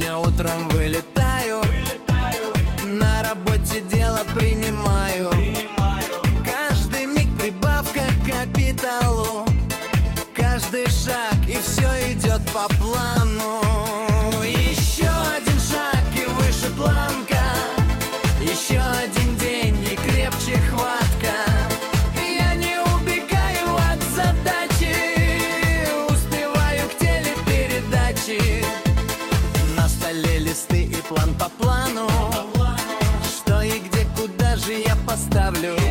Сегодня утром вылетаю, на работе дело принимаю. Каждый миг прибавка к капиталу, каждый шаг, и все идет по плану. Еще один шаг и выше планка, еще один день и крепче хватка. Я не убегаю от задачи, успеваю к телепередаче. На столе листы и план по плану, что и где, куда же я поставлю.